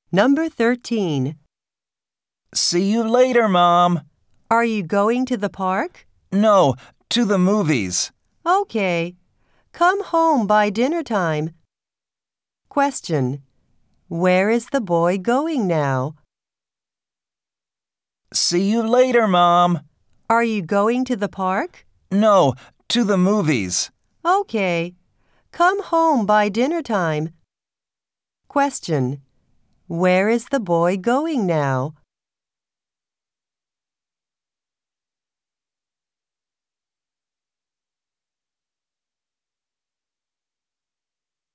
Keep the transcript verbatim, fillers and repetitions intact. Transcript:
Number thirteen. See you later, Mom. Are you going to the park? No, to the movies. Okay. Come home by dinner time. Question. Where is the boy going now? See you later, Mom. Are you going to the park? No, to the movies. Okay. Come home by dinner time. Question. Where is the boy going now?